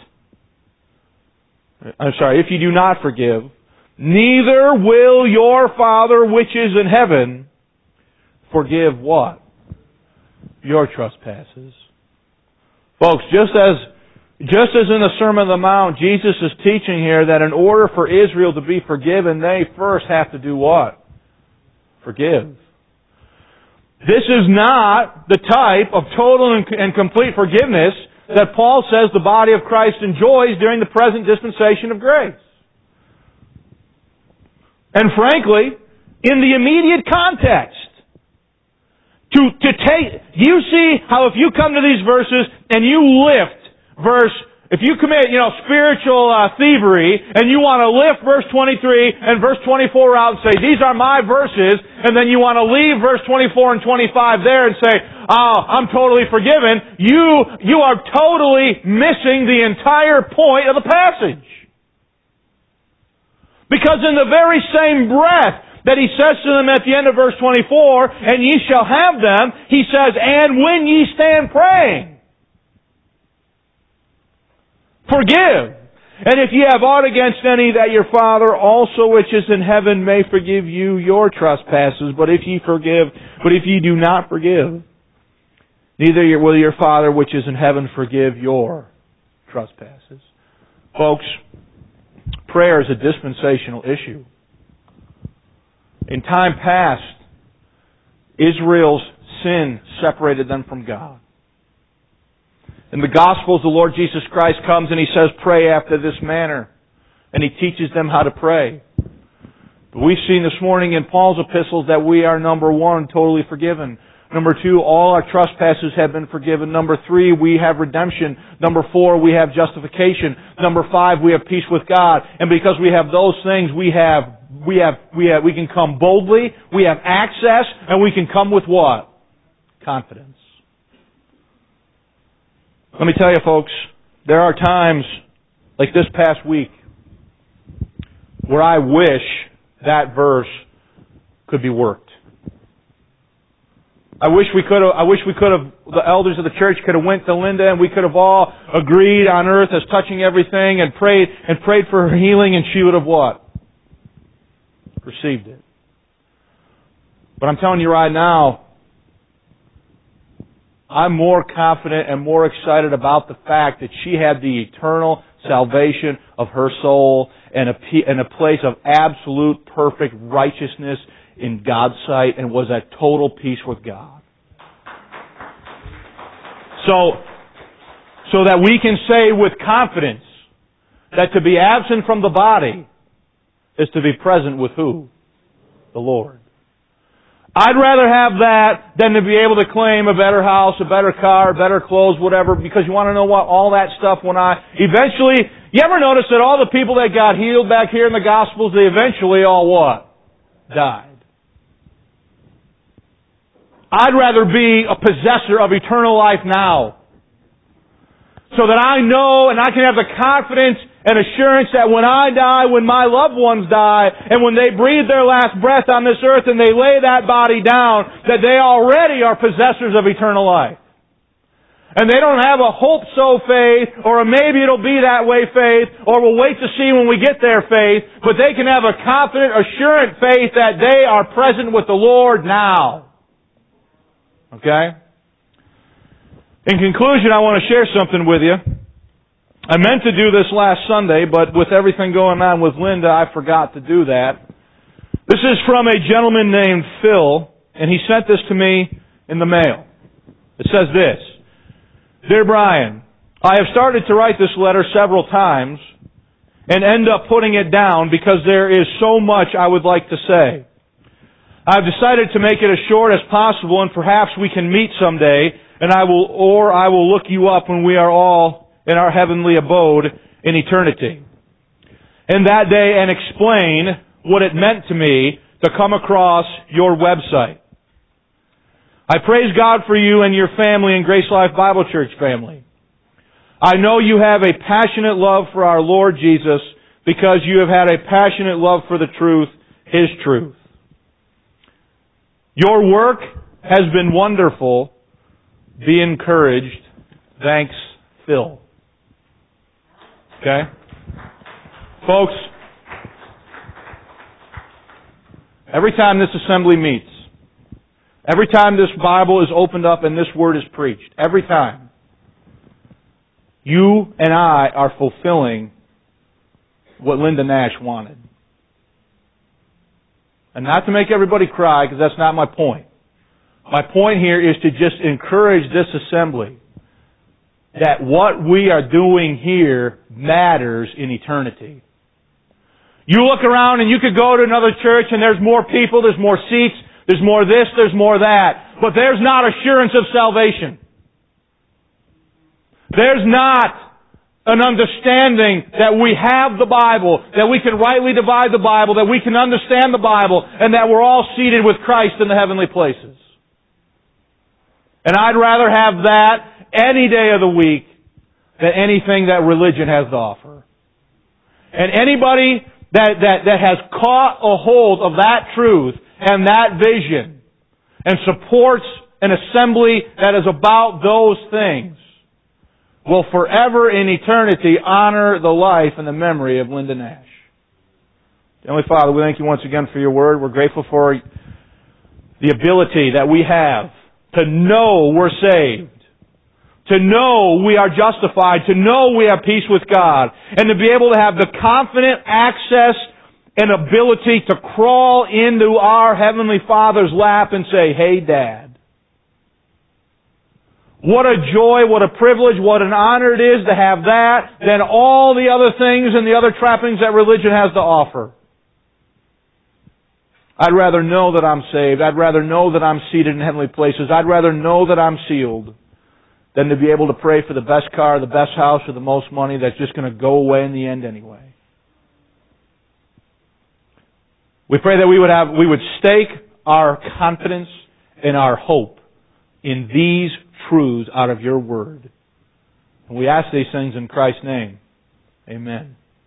I'm sorry, if ye do not forgive, neither will your Father which is in heaven forgive what? Your trespasses. Folks, just as Just as in the Sermon on the Mount, Jesus is teaching here that in order for Israel to be forgiven, they first have to do what? Forgive. This is not the type of total and complete forgiveness that Paul says the body of Christ enjoys during the present dispensation of grace. And frankly, in the immediate context, to, to take, you see how if you come to these verses and you lift verse, if you commit, you know, spiritual uh, thievery, and you want to lift verse twenty-three and verse twenty-four out and say, these are my verses, and then you want to leave verse twenty-four and twenty-five there and say, oh, I'm totally forgiven, you, you are totally missing the entire point of the passage. Because in the very same breath that he says to them at the end of verse twenty-four, and ye shall have them, he says, and when ye stand praying, forgive. And if ye have aught against any, that your Father also which is in heaven may forgive you your trespasses. But if ye forgive, but if ye do not forgive, neither will your Father which is in heaven forgive your trespasses. Folks, prayer is a dispensational issue. In time past, Israel's sin separated them from God. In the Gospels, the Lord Jesus Christ comes and He says, pray after this manner. And He teaches them how to pray. But we've seen this morning in Paul's epistles that we are, number one, totally forgiven. Number two, all our trespasses have been forgiven. Number three, we have redemption. Number four, we have justification. Number five, we have peace with God. And because we have those things, we have, we have, we have, we can come boldly, we have access, and we can come with what? Confidence. Let me tell you, folks, there are times, like this past week, where I wish that verse could be worked. I wish we could have, I wish we could have, the elders of the church could have went to Linda and we could have all agreed on earth as touching everything and prayed, and prayed for her healing, and she would have what? Received it. But I'm telling you right now, I'm more confident and more excited about the fact that she had the eternal salvation of her soul and a, and a place of absolute perfect righteousness in God's sight, and was at total peace with God. So, so that we can say with confidence that to be absent from the body is to be present with who? The Lord. I'd rather have that than to be able to claim a better house, a better car, better clothes, whatever, because you want to know what? All that stuff when I... Eventually, you ever notice that all the people that got healed back here in the Gospels, they eventually all what? Died. I'd rather be a possessor of eternal life now, so that I know and I can have the confidence and assurance that when I die, when my loved ones die, and when they breathe their last breath on this earth and they lay that body down, that they already are possessors of eternal life. And they don't have a hope-so faith, or a maybe it'll be that way faith, or we'll wait to see when we get there faith, but they can have a confident, assurant faith that they are present with the Lord now. Okay? In conclusion, I want to share something with you. I meant to do this last Sunday, but with everything going on with Linda, I forgot to do that. This is from a gentleman named Phil, and he sent this to me in the mail. It says this: Dear Brian, I have started to write this letter several times and end up putting it down because there is so much I would like to say. I've decided to make it as short as possible, and perhaps we can meet someday, and I will, or I will look you up when we are all in our heavenly abode in eternity, in that day, and explain what it meant to me to come across your website. I praise God for you and your family and Grace Life Bible Church family. I know you have a passionate love for our Lord Jesus because you have had a passionate love for the truth, His truth. Your work has been wonderful. Be encouraged. Thanks, Phil. Okay? Folks, every time this assembly meets, every time this Bible is opened up and this Word is preached, every time, you and I are fulfilling what Linda Nash wanted. And not to make everybody cry, because that's not my point. My point here is to just encourage this assembly that what we are doing here matters in eternity. You look around and you could go to another church and there's more people, there's more seats, there's more this, there's more that. But there's not assurance of salvation. There's not an understanding that we have the Bible, that we can rightly divide the Bible, that we can understand the Bible, and that we're all seated with Christ in the heavenly places. And I'd rather have that any day of the week than anything that religion has to offer. And anybody that, that, that has caught a hold of that truth and that vision and supports an assembly that is about those things will forever in eternity honor the life and the memory of Linda Nash. Heavenly Father, we thank you once again for your word. We're grateful for the ability that we have to know we're saved, to know we are justified, to know we have peace with God, and to be able to have the confident access and ability to crawl into our Heavenly Father's lap and say, "Hey, Dad." What a joy, what a privilege, what an honor it is to have that than all the other things and the other trappings that religion has to offer. I'd rather know that I'm saved. I'd rather know that I'm seated in heavenly places. I'd rather know that I'm sealed than to be able to pray for the best car, the best house, or the most money that's just going to go away in the end anyway. We pray that we would have, we would stake our confidence and our hope in these truths out of your word. And we ask these things in Christ's name. Amen.